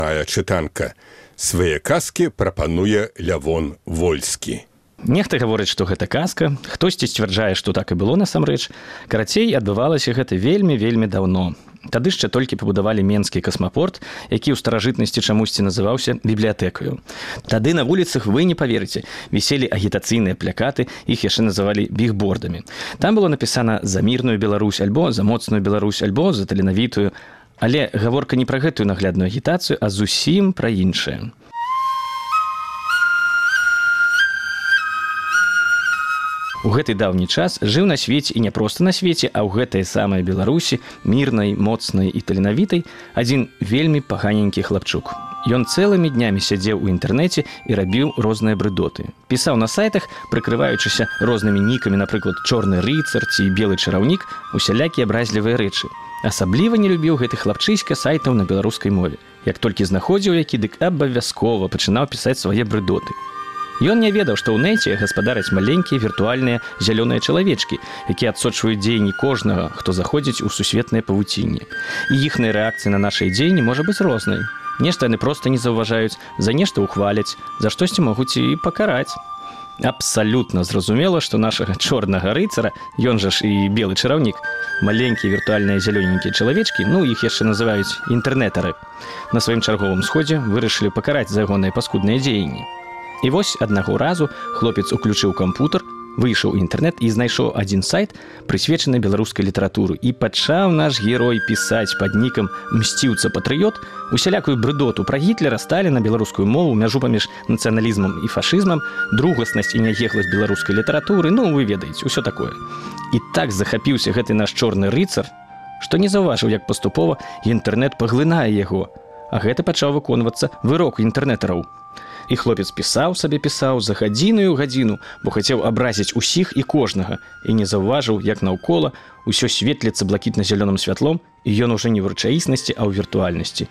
А чытанка свае казкі прапануе Лявон Вольскі. Нехта гаворыць, што гэта казка, хтосьці сцвярджае, што так і было насамрэч. Карацей, адбывалася гэта вельмі даўно. Тады яшчэ толькі пабудавалі менскі касмапорт, які ў старажытнасці чамусьці называўся бібліятэкаю. Тады на вуліцах, вы не паверыце, віселі агітацыйныя плакаты, іх яшчэ называлі бігбордамі. Там было напісана «За мірную Беларусь» альбо «За моцную Беларусь» альбо «За таленавітую». Але гаворка не пра гэтую наглядную агітацыю, а зусім пра іншае. У гэты даўні час жыў на свеце, і не проста на свеце, а ў гэтай самай Беларусі, мірнай, моцнай і таленавітай, адзін вельмі паганенькі хлапчук. Ён цэлымі днямі сядзеў у інтэрнэце і рабіў розныя брыдоты. Пісаў на сайтах, прыкрываючыся рознымі нікамі, напрыклад, «Чорны рыцар» ці «Белы чараўнік», усялякія абразлівыя рэчы. Асабліва не любіў гэты хлапчыська сайтаў на беларускай мове. Як толькі знаходзіў які, дык абавязкова пачынаў пісаць свае брыдоты. Ён не ведаў, што ў нэце гаспадараць маленькія віртуальныя зялёныя чалавечкі, якія адсочваюць дзеянні кожнага, хто заходзіць у сусветнае павуцінне. І іхная рэакцыя на нашы дзеянні можа быць рознай. Нешта яны проста не заўважаюць, за нешта ўхваляць, за штосьці могуць і пакараць. Абсалютна зразумела, што нашага чорнага рыцара, ён жа ж і белы чараўнік, маленькія віртуальныя зялёненькія чалавечкі, іх яшчэ называюць інтэрнетары, на сваім чарговым сходзе вырашылі пакараць за ягоныя паскудныя дзеянні. І вось аднаго разу хлопец уключыў кампутар, выйшаў у інтэрнэт і знайшоў адзін сайт, прысвечаны беларускай літаратуры. І пачаў наш герой пісаць пад нікам «Мсціўца-патрыёт» усялякую брыдоту пра Гітлера, Сталіна, беларускую мову, мяжу паміж нацыяналізмам і фашызмам, другаснасць і нягегласць беларускай літаратуры, вы ведаеце, усё такое. І так захапіўся гэты наш чорны рыцар, што не заўважыў, як паступова інтэрнэт паглынае яго. А гэта пачаў выконвацца вырок інтэрнетараў. І хлопец пісаў за гадзіну, бо хацеў абразіць усіх і кожнага, і не заўважыў, як наўкола ўсё светліцца блакітна-зялёным святлом, і ён ужо не ў рэчаіснасці, а ў віртуальнасці.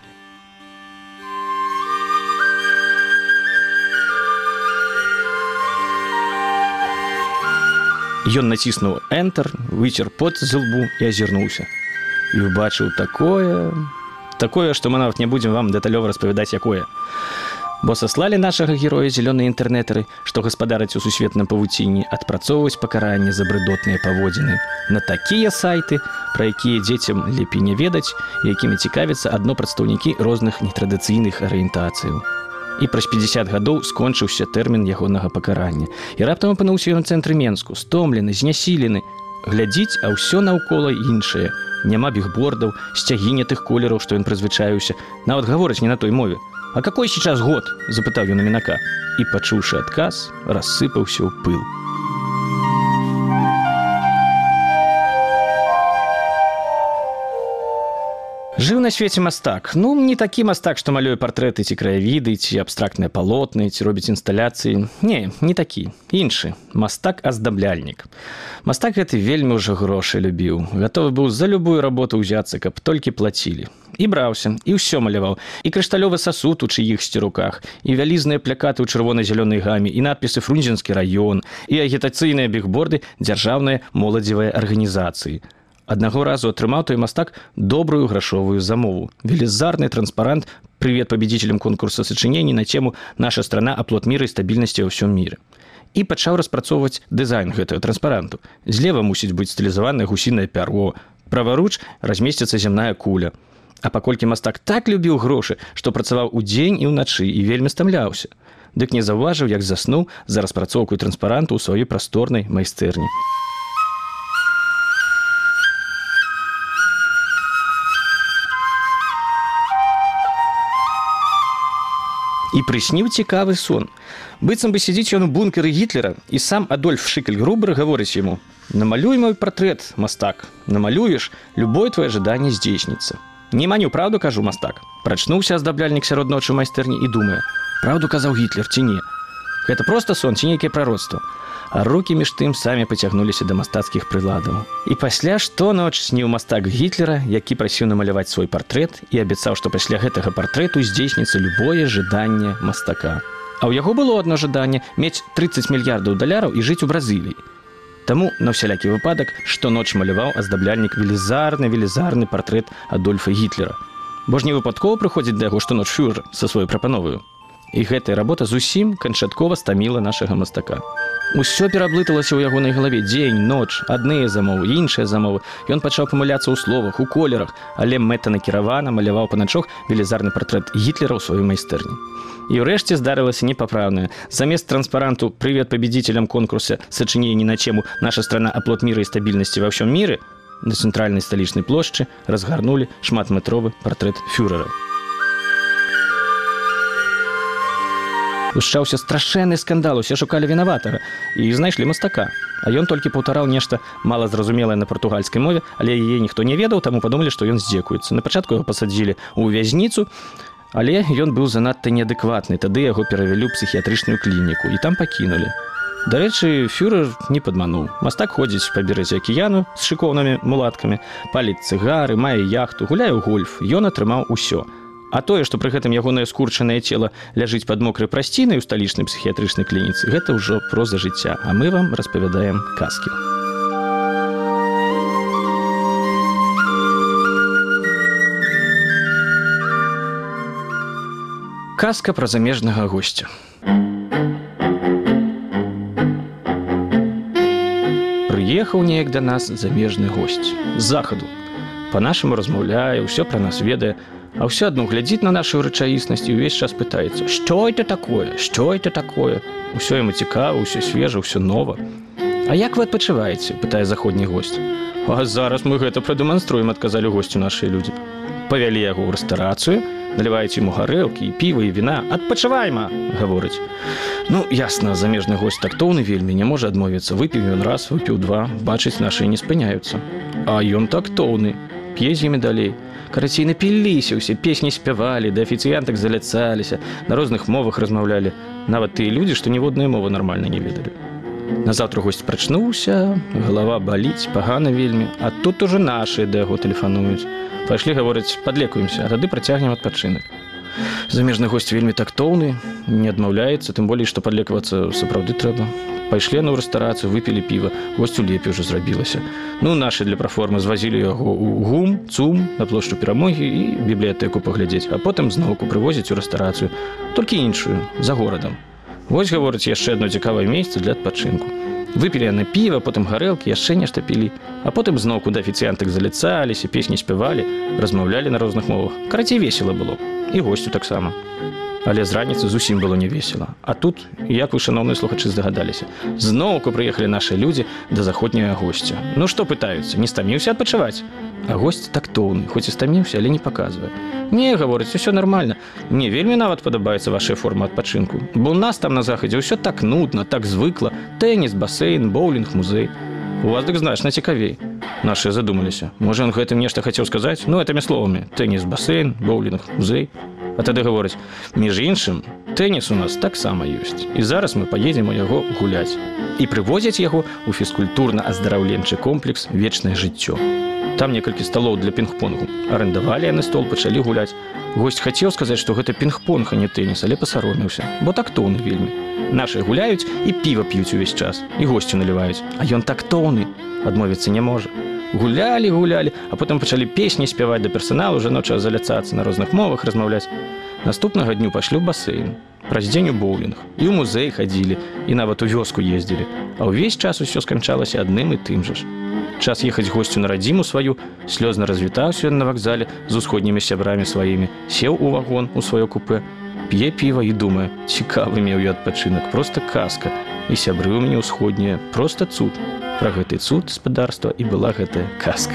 Ён націснуў «Enter», выцер пот з лбу і азірнуўся. І ўбачыў такое, што мы нават не будзем вам дэталёва распавядаць, якое. Бо саслалі нашага героя зялёныя інтэрнетары, што гаспадараць у сусветным павуцінні, адпрацоўваць пакаранне за брыдотныя паводзіны на такія сайты, пра якія дзецям лепей не ведаць, і якімі цікавяцца адно прадстаўнікі розных нетрадыцыйных арыентацыяў. І праз 50 гадоў скончыўся тэрмін ягонага пакарання. І раптам апынуўся ён у цэнтры Менску, стомлены, знясілены. Глядзіць, а ўсё наўкола іншае. Няма бігбордаў, сцягі не тых колераў, што ён прызвычаіўся. Нават гаворыць не на той мове. «А какой сейчас год?» – запытаў ён у мінака. І, пачуўшы адказ, рассыпаўся ў пыл. Жыў на свеце мастак. Не такі мастак, што малюе партрэты ці краявіды, ці абстрактныя палотны, ці робіць інсталяцыі. Не такі. Іншы. Мастак-аздабляльнік. Мастак гэты вельмі ўжо грошы любіў. Гатовы быў за любую работу ўзяцца, каб толькі плацілі. І браўся, і ўсё маляваў. І крышталёвы сасуд у чыіхсьці руках, і вялізныя плакаты ў чырвона-зялёнай гаме, і надпісы «Фрунзенскі раён», і агітацыйныя бігборды дзяржаўныя моладзевыя арганізацыі. Аднаго разу атрымаў той мастак добрую грашовую замову. Велізарны транспарант «Привет победителям конкурса сочинений» на тему «Наша страна – оплот мира и стабильности во всем мире». І пачаў распрацоўваць дызайн гэтага транспаранту. Злева мусіць быць стылізаванае гусінае пярво, праваруч размесціцца зямная куля. А паколькі мастак так любіў грошы, што працаваў удзень і ўначы і вельмі стамляўся, дык не заўважыў, як заснуў за распрацоўкай транспаранту ў сваёй прасторнай майстэрні. І прысніў цікавы сон. Быццам бы сядзіць ён у бункеры Гітлера, і сам Адольф Шыкель-Грубер гаворыць яму: «Намалюй мой партрэт, мастак. Намалюеш, любое твоё жаданне здзейсніцца». «Не маню, правду кажу, мастак». Прачнуўся аздабляльнік сярод ночы майстэрні і думае: «Правду казаў Гітлер ці не? Гэта проста сон ці нейкае прароцтва?» А рукі між тым самі пацягнуліся да мастацкіх прыладаў. І пасля штоноч сніў мастак Гітлера, які прасіў намаляваць свой партрэт і абяцаў, што пасля гэтага партрэту здзейсніцца любое жаданне мастака. А ў яго было адно жаданне – мець 30 мільярдаў даляраў і жыць у Бразыліі. Таму на ўсялякі выпадак штоноч маляваў аздабляльнік велізарны партрэт Адольфа Гітлера. Бо ж не выпадкова прыходзіць да яго штоноч фюрэр са сваёй прапановаю. І гэтая работа зусім канчаткова стаміла нашага мастака. Усё пераблыталася ў ягонай галаве дзень, ноч, адныя замовы, іншыя замовы. Ён пачаў памыляцца ў словах, у колерах, але мэтанакіравана маляваў паначох велізарны партрэт Гітлера ў сваёй майстэрні. І ўрэшце здарылася непапраўнае. Замест транспаранту «Привет победителям конкурса сочинений на тему «Наша страна – оплот мира и стабильности во всем мире» на цэнтральнай сталічнай плошчы разгарнулі шматметровы партрэт фюрэра. Ушчаўся страшэнны скандал, усе шукалі вінаватага і знайшлі мастака. А ён толькі паўтараў нешта малазразумелае на партугальскай мове, але яе ніхто не ведаў, таму падумалі, што ён здзекуецца. Напачатку яго пасадзілі ў вязніцу, але ён быў занадта неадэкватны, тады яго перавялі ў псіхіятрычную клініку і там пакінулі. Дарэчы, фюрэр не падмануў. Мастак ходзіць па беразе акіяну з шыкоўнымі мулаткамі, паліць цыгары, мае яхту, гуляе ў гольф. Ён атрымаў усё. А тое, што пры гэтым ягонае скурчанае цела ляжыць пад мокрай прасцінай у сталічнай псіхіятрычнай клініцы, гэта ўжо проза жыцця, а мы вам распавядаем казкі. Казка пра замежнага госця. Прыехаў неяк да нас замежны госць з захаду. Па-нашаму размаўляе, ўсё пра нас ведае, а ўсё адно глядзіць на нашу рэчаіснасць і ўвесь час пытаецца: «Што это такое? Што это такое?» Усё яму цікава, ўсё свежа, ўсё нова. «А як вы адпачываеце?» – пытае заходні госць. «А зараз мы гэта прадэманструем», – адказалі госцю нашыя людзі. Павялі яго ў рэстарацыю, наліваюць яму гарэлкі і піва і віна. «Адпачывайма!» – гаворыць. Ну, ясна, замежны госць тактоўны вельмі, не можа адмовіцца. Выпіў ён раз, выпіў два, бачыць нашыя не спыняюцца. А ён тактоўны, п'е з імі далей. Карацей, напіліся ўсе, песні спявалі, да афіцыянтак заляцаліся, на розных мовах размаўлялі. Нават тыя людзі, што ніводнай мовы нармальна не ведалі. Назаўтра госць прачнуўся, галава баліць, пагана вельмі, а тут ужо нашыя да яго тэлефануюць. Пайшлі, гавораць, падлекуемся, а тады працягнем адпачынак. Замежны госць вельмі тактоўны, не адмаўляецца, тым болей, што падлекавацца сапраўды трэба. Пайшлі на рэстарацыю, выпілі піва, госцю лепей ўжо зрабілася. Ну, нашы для праформы звазілі яго ў ГУМ, ЦУМ, на плошчу Перамогі і бібліятэку паглядзець, а потым зноўку прывозіць у рэстарацыю, толькі іншую, за горадам. Вось, гаворыць, яшчэ адно цікавае месца для адпачынку. Выпілі яны піва, потым гарэлкі, яшчэ нешта пілі, а потым зноўку да афіцыянтак заляцаліся, песні спявалі, размаўлялі на розных мовах. Карацей, весела было. І госцю таксама. Але з раніцы зусім было не весела. А тут, як вы, шаноўныя слухачы, здагадаліся, зноўку прыехалі нашы людзі да заходняга госця. Ну што пытаюцца, не стаміўся адпачываць? А госць тактоўны, хоць і стаміўся, але не паказвае. Не, гаворыць, усё нармальна. Мне вельмі нават падабаецца вашая форма адпачынку. Бо ў нас там на захадзе ўсё так нудна, так звыкла. Тэніс, басейн, боулінг, музей. У вас дык значна цікавей. Нашы задумаліся. Можа, ён гэтым нешта хацеў сказаць? Ну, гэтымі словамі. Тэніс, басейн, боулінг, музей. А тады гаворыць: між іншым, тэніс у нас таксама ёсць. І зараз мы паедзем у яго гуляць. І прывозяць яго ў фізкультурна-аздараўленчы комплекс «Вечнае жыццё». Там некалькі сталоў для пінг-понгу. Арендавалі яны стол, пачалі гуляць. Госць хацеў сказаць, што гэта пінг-понг, а не тэніс, але пасаромеўся, бо тактоўны вельмі. Нашы гуляюць і піва п'юць увесь час, і госцю наліваюць. А ён тактоўны, адмовіцца не можа. Гулялі, а потым пачалі песні спяваць да персаналу, жаночага заляцацца, на розных мовах размаўляць. Наступнага дню пашлі ў басейн, праз дзень у боулінг, і ў музей хадзілі, і нават у вёску ездзілі. А ўвесь час усё сканчалася адным і тым жа ж. Час ехаць госцю на радзіму сваю, слёзна развітаўся ён на вакзале з усходнімі сябрамі сваімі, сеў у вагон у сваё купэ, п'е піва і думае: цікавы меў я адпачынак, проста казка. І сябры ў мяне ўсходнія, проста цуд. Пра гэты цуд гаспадарства і была гэтая казка.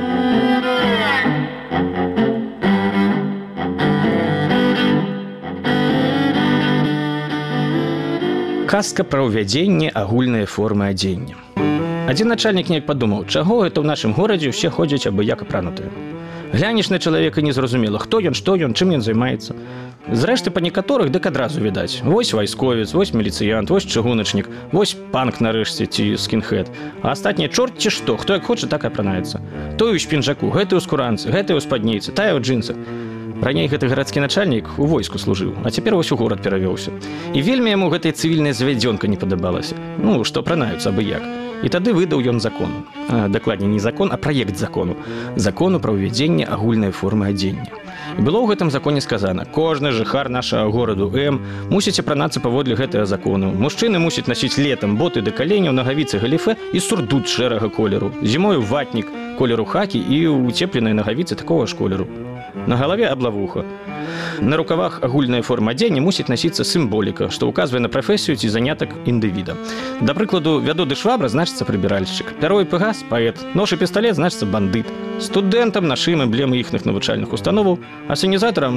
Казка пра ўвядзенне агульнай формы адзення. Адзін начальнік неяк падумаў, чаго гэта ў нашым горадзе ўсе ходзяць абы-як апранутыя. Глянеш на чалавека, незразумела, хто ён, што ён, чым ён займаецца. Зрэшты, па некаторых дык адразу відаць. Вось вайсковец, вось міліцыянт, вось чыгуначнік, вось панк нарэшце ці скінхед. А астатнія чорт ці што, хто як хоча, так і апранаецца. Той у шпінжаку, гэты ў скуранцы, гэты ў спадніцы, тая ў джынсах. Раней гэты гарадскі начальнік у войску служыў, а цяпер вось у горад перавёўся. І вельмі яму гэтая цывільная завядзёнка не падабалася. Ну, што пранаюцца абы як. І тады выдаў ён закон. Дакладней, не закон, а праект закону. Закону пра ўвядзенне агульнай формы адзення. І было ў гэтым законе сказана: кожны жыхар нашага гораду М мусіць апранацца паводле гэтага закону. Мужчыны мусяць насіць летам боты да каленяў, нагавіцы галіфе і сурдут шэрага колеру. Зімою ватнік колеру хакі і уцепленыя нагавіцы такога ж колеру. На галаве аблавуха. На рукавах агульная форма адзення мусіць насіцца сімволіка, што ўказвае на прафесію ці занятак індывіда. Да прыкладу, вядоды швабра значыцца прыбіральшчык, пяро і пегас – паэт, нож і пісталет значыцца бандыт, студэнтам нашым эмблемы іхных навучальных установаў, асцэнізатарам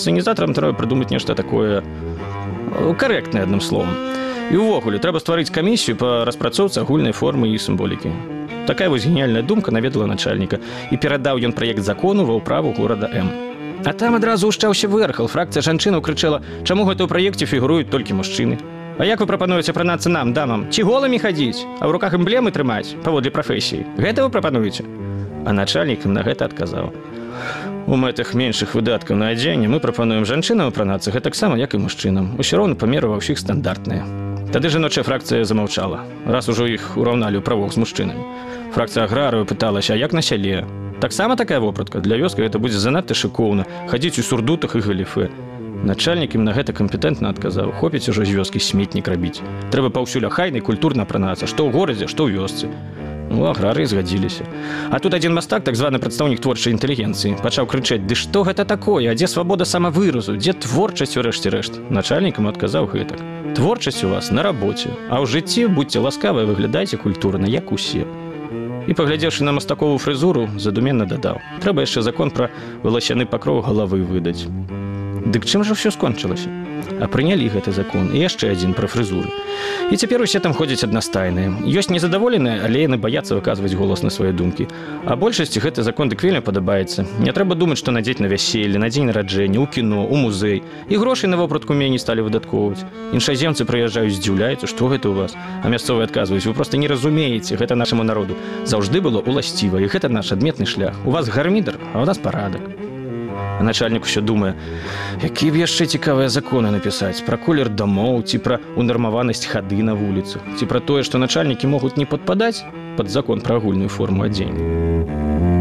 трэба прыдумаць нешта такое карэктнае, адным словам. І ўвогуле, трэба стварыць камісію па распрацоўцы агульнай формы і сімволікі. Такая вось геніяльная думка наведала начальніка, і перадаў ён праект закону ва ўправу горада М. А там адразу ўшчаўся вэрхал. Фракцыя жанчынаў крычала: чаму гэта ў праекце фігуруюць толькі мужчыны? А як вы прапануеце апранацца нам, дамам? Ці голымі хадзіць, а ў руках эмблемы трымаць паводле прафесіі? Гэта вы прапануеце? А начальнік на гэта адказаў: у мэтах меншых выдаткаў на адзенне мы прапануем жанчынам апранацца гэтаксама, як і мужчынам. Усё роўна памеры ва ўсіх стандартныя. Тады жаночая фракцыя замаўчала, раз ужо іх ураўналі ў правах з мужчынамі. Фракцыя аграрыю пыталася: а як на сяле? Таксама такая вопратка? Для вёскі гэта будзе занадта шыкоўна, хадзіць у сурдутах і галіфе. Начальнік ім на гэта кампетэнтна адказаў: хопіць ужо з вёскі сметнік рабіць. Трэба паўсюль ахайна і культурна апранацца, што ў горадзе, што ў вёсцы. Ну, аграрыі згадзіліся. А тут адзін мастак, так званы прадстаўнік творчай інтэлігенцыі, пачаў крычаць: ды што гэта такое? А дзе свабода самавыразу? Дзе творчасць у рэшце рэшт? Начальнік ім адказаў гэтак: творчасць у вас на рабоце, а ў жыцці, будьце ласкавыя, выглядайце культурна, як усе. І, паглядзеўшы на мастаковую фрызуру, задуменна дадаў: трэба яшчэ закон пра валасяны пакроў галавы выдаць. Дык чым жа ўсё скончылася? А прынялі гэты закон і яшчэ адзін пра фрызуры. І цяпер усе там ходзяць аднастайныя. Ёсць незадаволеныя, але яны баяцца выказваць голас на свае думкі. А большасці гэты закон дык вельмі падабаецца. Не трэба думаць, што надзець на вяселле, на дзень нараджэння, у кіно, у музей. І грошай на вопратку меней сталі выдаткоўваць. Іншаземцы прыязджаюць, здзіўляюцца: што гэта ў вас? А мясцовыя адказваюць: вы проста не разумееце, гэта нашаму народу заўжды было ўласціва, і гэта наш адметны шлях. У вас гармідар, а ў нас парадак. А начальнік усё думае: які б яшчэ цікавыя законы напісаць пра колер дамоў, ці пра унармаванасць хады на вуліцах, ці пра тое, што начальнікі могуць не падпадаць пад закон пра агульную форму адзення.